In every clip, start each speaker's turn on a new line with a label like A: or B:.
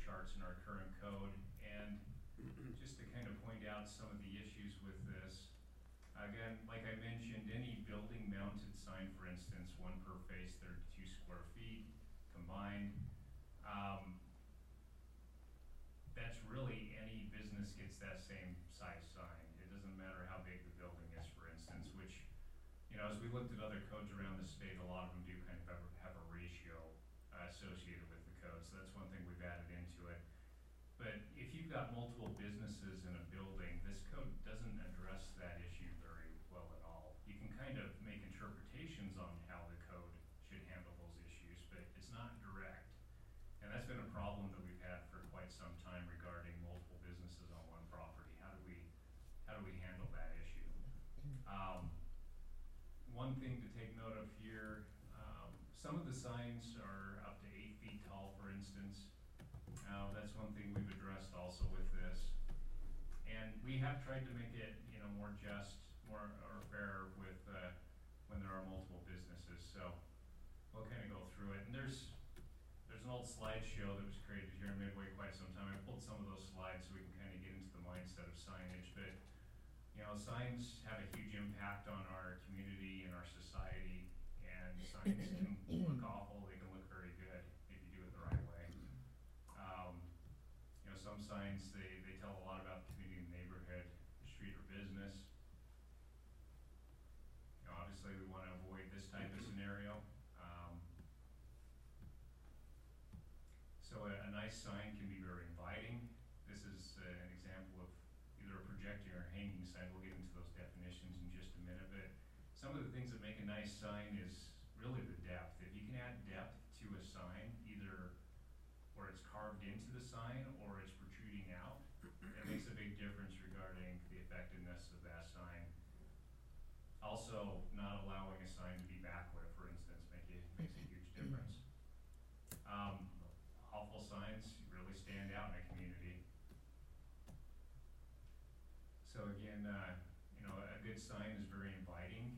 A: charts in our current code. And just to kind of point out some of the issues with this, again, like I mentioned, any building mounted sign, for instance, one per face, 32 square feet combined, that's really any business gets that same size sign. It doesn't matter how big the building is, for instance, which, you know, as we looked at other codes around the state, a lot of them do kind of have a ratio associated with the code. So that's one thing we've added into it. But if you've got multiple businesses in a building, this code doesn't address that issue very well at all. You can kind of make interpretations on how the code should handle those issues, but it's not direct. And that's been a problem that we've had for quite some time regarding multiple businesses on one property. How do we handle that issue? One thing to take note of here, some of the signs are up to 8 feet tall, for instance. That's one thing we've addressed also with this. And we have tried to make it, you know, more just, more or fair with when there are multiple businesses. So we'll kind of go through it. And there's an old slideshow that was created here in Midway quite some time. I pulled some of those slides so we can kind of get into the mindset of signage. But, you know, signs have a huge impact on our community and our society. And signs can look awful. They can look very good if you do it the right way. You know, some signs, they tell a lot about the community and neighborhood, the street or business. You know, obviously we want to avoid this type of scenario. So a nice sign can be very inviting. This is an example of either a projecting or hanging sign. We'll get into those definitions in just a minute. But some of the things that make a nice sign is really the depth. If you can add depth to a sign, either where it's carved into the sign or it's protruding out, it makes a big difference regarding the effectiveness of that sign. Also, not allowing a sign to be backlit, for instance, makes a huge difference. Awful signs really stand out in a community. So again, you know, a good sign is very inviting.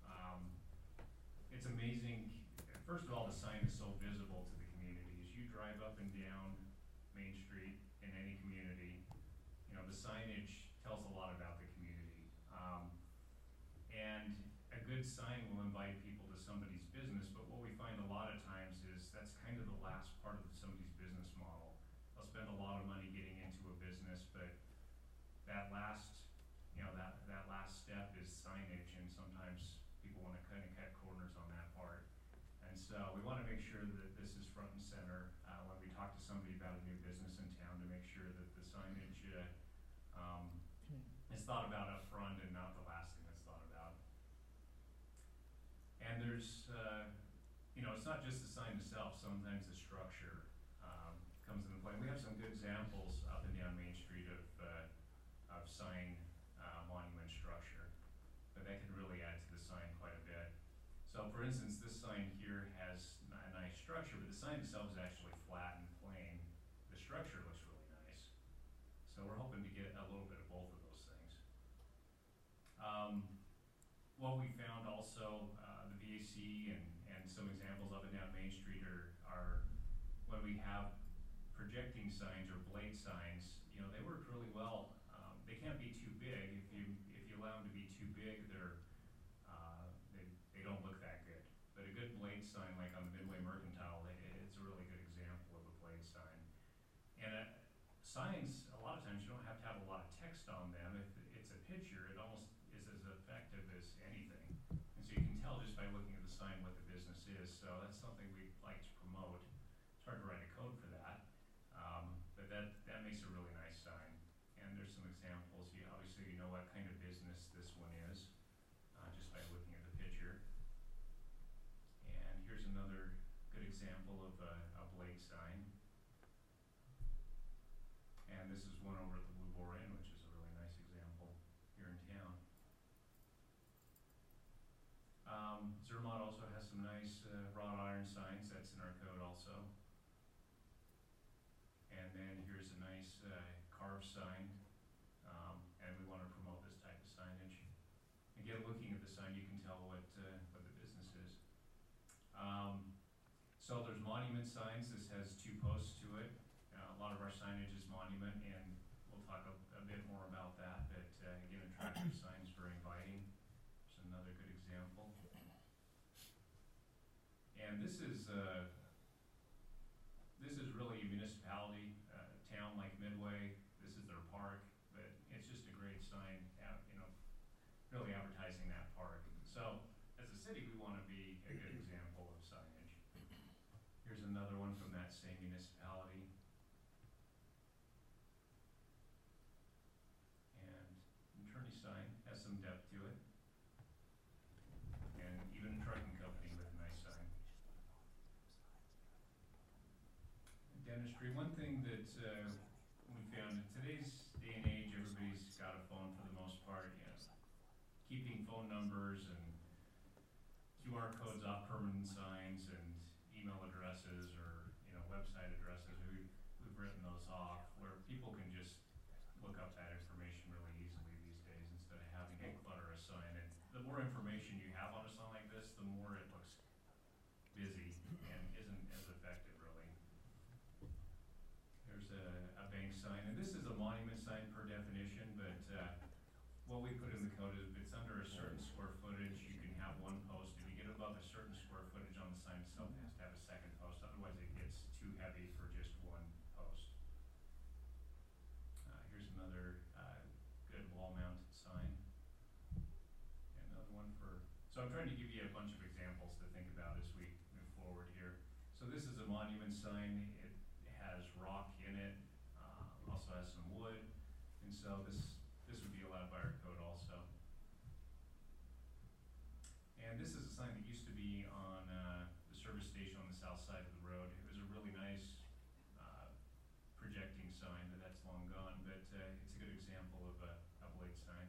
A: It's amazing. First of all, the sign is so visible to the community. As you drive up and down Main Street in any community, you know, the signage tells a lot about the community. And a good sign will invite people to somebody's business, but what we find a lot of times is that's kind of the last part of somebody's business model. They'll spend a lot of money getting into a business, but that last, you know, that last step is signage, and sometimes people want to kind of cut corners on that part. And so we want to make sure that this is front and center when we talk to somebody about a new business in town, to make sure that the signage is thought about up front and not the last thing that's thought about. And there's, you know, it's not just the sign itself. Sometimes the structure comes into play. We have some good examples up and down Main Street of sign monument structure, but that can really add to the sign quite a bit. So for instance, this sign here has a nice structure, but the sign itself is actually flat and plain. The structure looks really nice. So we're hoping to get a little bit of both of those things. What we found also, the VAC and some examples of it down Main Street are when we have projecting signs or blade signs, you know, they work really well. They can't be too big. If you allow them to be too big, they don't look that good. But a good blade sign, like on the Midway Mercantile, it's a really good example of a blade sign. And signs, a lot of times you don't have to have a lot of text on them. If it's a picture, it almost is as effective as anything. And so you can tell just by looking at the sign what the business is. So that's something we like to promote. It's hard to write a code for that, but that makes a really nice sign. And there's some examples. Obviously you know what kind of business this one is just by looking at the picture. And here's another good example of a blade sign. And this is one over at the Blue Boar Inn, which is a really nice example here in town. Zermatt also has some nice wrought iron signs. That's in our code also. And then here's a nice carved sign, and we want to promote this type of signage. Again, looking at the sign, you can tell what the business is. So there's monument signs. This has 2 posts to it. A lot of signage is monument, and we'll talk a bit more about that, but, again, attractive signs very inviting. There's another good example. And this is really a municipality, town like Midway. This is their park, but it's just a great sign, really advertising that park. So, as a city, we want to be a good example of signage. Here's another one from that same municipality. And attorney sign has some depth to it. And even a trucking company with a nice sign. Dentistry, one thing that we found in today's day and age, everybody's got a phone for the most part. Keeping phone numbers and QR codes off permanent signs and email addresses or website addresses. We've written those off where people can just look up that information really easily these days instead of having to clutter a sign. And the more information you have on a sign like this, the more it looks busy and isn't as effective really. There's a bank sign, and this is a monument sign per definition, but what we put in the code is if it's under a certain square footage, you can have one post. If you get above a certain square footage on the sign itself, it has to have a second post, otherwise it gets too heavy for just one post. Here's another good wall-mounted sign. And another one so I'm trying to give you a bunch of examples to think about as we move forward here. So this is a monument sign. It has rock in it, also has some wood, and so this would be allowed by our code also. And this is a sign that used to be on the service station on the south side of the road. It was a really nice projecting sign, but that's long gone. But it's a good example of a blade sign.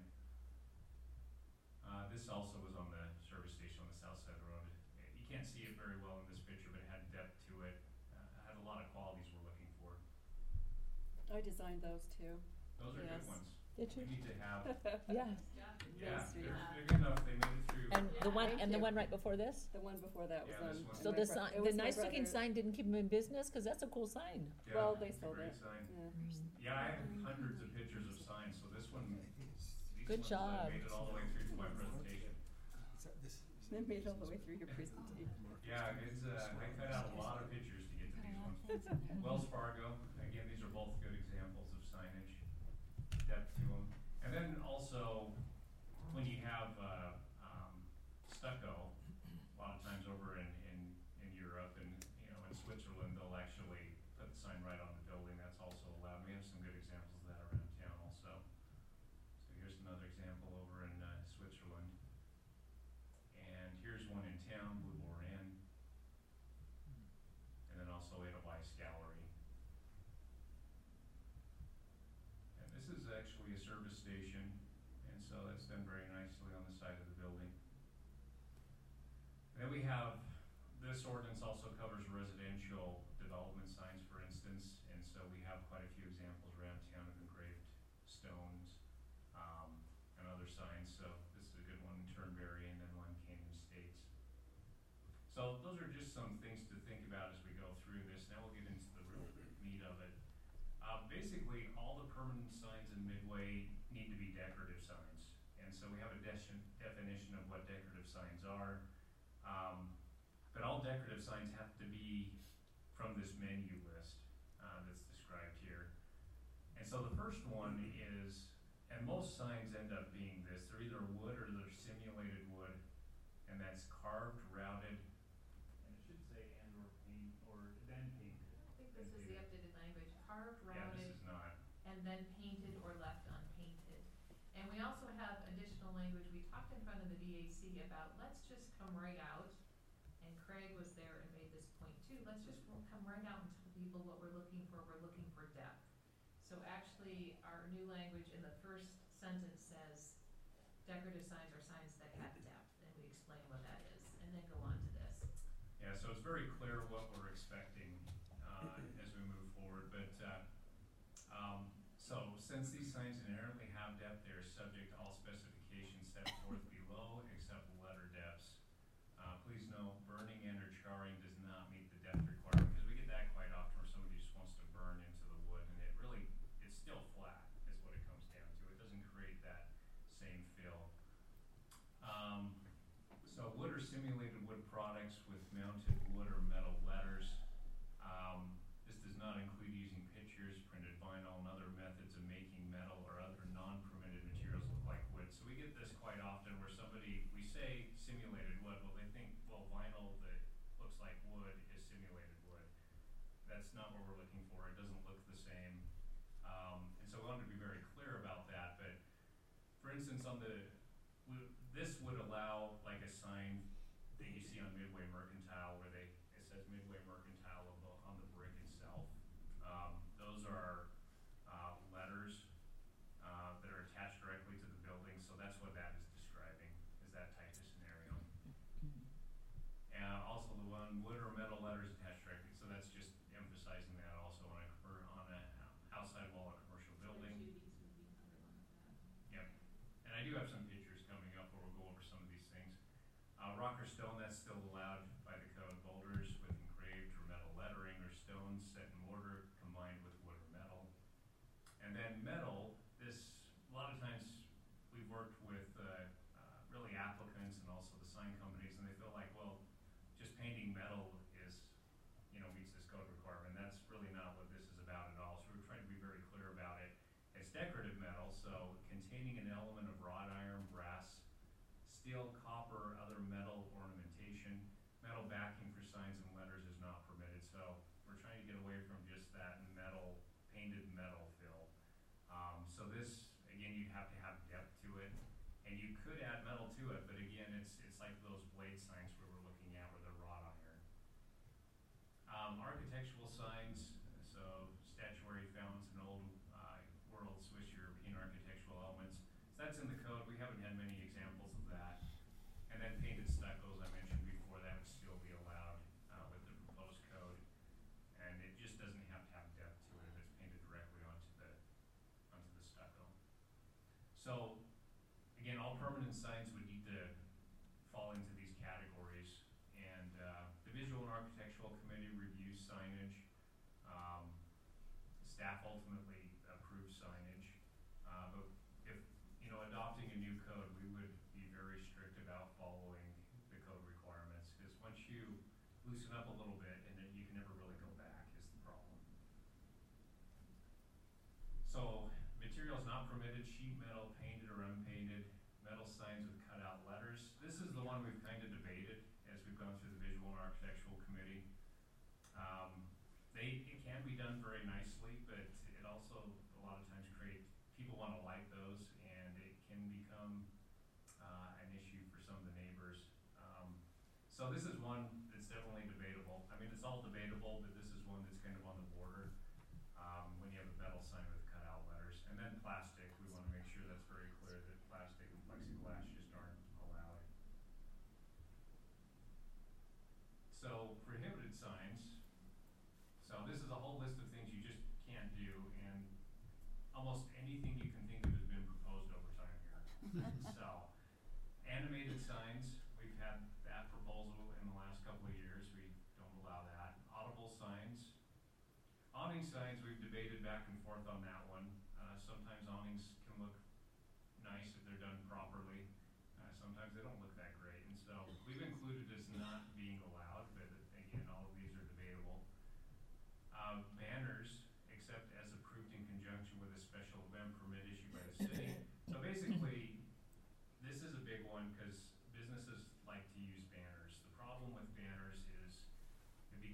A: This also was on the service station on the south side of the road. You can't see it very well in this picture, but it had depth to it. Had a lot of qualities we're looking for.
B: I designed those too.
A: Those are
B: Yes.
A: good ones.
C: Did you?
A: We need to have.
C: Yeah.
A: Yeah,
B: Yes, we
A: they're good enough. They made it through.
C: And the one
B: Thank
C: and the
B: you.
C: one right before this?
B: The one before that was
A: Yeah, this
B: on.
A: one.
C: So
B: my
C: the
B: bro-
C: sign,
B: it
C: the
B: was my
C: nice looking
B: brother-
C: sign didn't keep him in business, cause that's a cool sign.
A: Yeah,
B: Well, they
A: it's a
B: sold
A: great
B: it.
A: sign.
B: Yeah.
A: Yeah, I have hundreds of pictures of signs, so this one, these
C: Good
A: ones,
C: job.
A: made it all the way through to my presentation.
B: They made it all the way through your presentation.
A: Yeah, it's, I cut out a lot of pictures to get to these ones. Wells Fargo, again, these are both good examples of signage, depth to them. And then also, when you have, stucco, a lot of times over in Europe and, in Switzerland, they'll actually put the sign right on the building. That's also allowed. We have some good examples of that around town also. So here's another example over in, Switzerland. And here's one in town, Blue Boar Inn. And then also Edelweiss Gallery. And this is actually a service station, and so that's done very nicely on the side of the building. And then we have, this ordinance also covers residential development signs, for instance, and so we have quite a few examples around town of engraved stones, and other signs. So this is a good one in Turnberry and then Lime Canyon Estates. So those are just some things to think about as we go through this. Now we'll get into the real meat of it. Basically, all the permanent signs in Midway need to be decorative signs. And so we have a definition of what decorative signs are. But all decorative signs have to be from this menu list that's described here. And so the first one is, and most signs end up being this, they're either wood or they're simulated wood, and that's carved, routed, and it should say and or paint, or then painted.
D: I think this is the updated language, carved,
A: Yeah, this
D: routed,
A: is not.
D: and then painted or left unpainted. And we also have additional language, we talked in front of the DAC about, let's just come right out, and Craig was there and made this point too, let's just come right out and tell people what we're looking for depth. So actually, our new language in the first sentence says, decorative signs are signs that have depth, and we explain what that is, and then go on to this.
A: Yeah, so it's very clear what we're expecting as we move forward, but so since these signs inherently have depth, they are subject to all specifications set forth below except letter depths. Please note, burning and or charring does not meet the depth requirement, because we get that quite often where somebody just wants to burn into the wood, and it really mounted wood or metal letters. This does not include using pictures, printed vinyl, and other methods of making metal or other non-permitted materials look like wood. So we get this quite often where we say simulated wood, well, they think, well, vinyl that looks like wood is simulated wood. That's not what we're looking for. It doesn't look the same. And so we wanted to be very clear about that. But for instance, this would allow like a sign that you see on Midway Mercantile where it says Midway Mercantile on the brick itself. Those are letters that are attached directly to the building, so that's what that is describing, is that type of scenario. And also the one wood or metal letters attached directly, so that's just emphasizing that also on a outside wall of a commercial building.
D: Shootings would be another one of that.
A: Yep. And I do have some pictures coming up where we'll go over some of these things. Rock or stone, that's still allowed by the code. Boulders with engraved or metal lettering or stones set in mortar combined with wood or metal. And then metal, a lot of times we've worked with really applicants and also the sign companies, and they feel like, well, just painting metal meets this code requirement. That's really not what this is about at all. So we're trying to be very clear about it. It's decorative metal, so containing an element of wrought iron, brass, steel, copper, other metal ornamentation. Metal backing for signs and letters is not permitted, so we're trying to get away from just that painted metal fill. So this, again, you'd have to have depth to it, and you could add metal to it, but again, it's like those blade signs where we're looking at where they're wrought iron. Architectural signs, so statuary fountains and old world Swiss European architectural elements. So that's in the code. We haven't had many examples of that. And then painted stuccos, I mentioned before, that would still be allowed with the proposed code. And it just doesn't have to have depth to it if it's painted directly onto the stucco. So again, all permanent signs would need to fall into these categories. And the Visual and Architectural Committee reviews signage. Staff ultimately approves signage. But if, adopting a new code, we would be very strict about following the code requirements, because once you loosen up a little bit, and then you can never really go back is the problem. So materials not permitted: sheet metal, painted or unpainted, metal signs with cutout letters. This is the one we've kind of debated as we've gone through the Visual and Architectural Committee. It can be done very nicely, but it also a lot of times people want to like those, and it can become an issue for some of the neighbors. So this is one that's definitely debatable. I mean, it's all debatable, but this is one that's kind of on the border when you have a metal sign with cutout letters. And then plastic, we want to make sure that's very clear that plastic and plexiglass just aren't allowed. So prohibited signs. So this is a whole list of things you just can't do, and almost anything you can think of has been proposed over time here. So animated signs, we've had that proposal in the last couple of years. We don't allow that. Audible signs. Awning signs, we've debated back and forth on that one. Sometimes awnings can look nice if they're done properly. Sometimes they don't look that great, and so we've included as not being allowed, but again, all of these are debatable. Banners, except as approved in conjunction with a special event permit issued by the city. So basically, this is a big one because businesses like to use banners. The problem with banners is they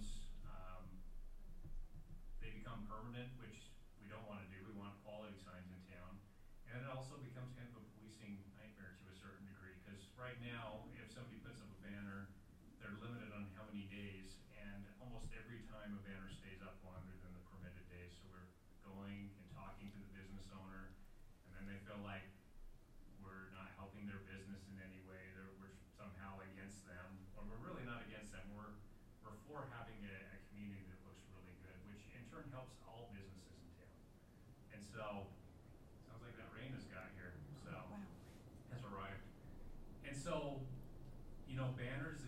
A: become permanent, which we don't want to do. We want quality signs in town. And it also becomes kind of a policing nightmare to a certain degree, because right now, if somebody puts up a banner, they're limited on how many days, and almost every time a banner stays up longer than the permitted days. So we're going and talking to the business owner, and then they feel like we're not helping their business in any way. We're somehow against them, or we're really not against them. We're for having a community that looks really good, which in turn helps all businesses in town. And so, sounds like that rain has got here, so,
B: Wow.
A: has arrived. And so, banners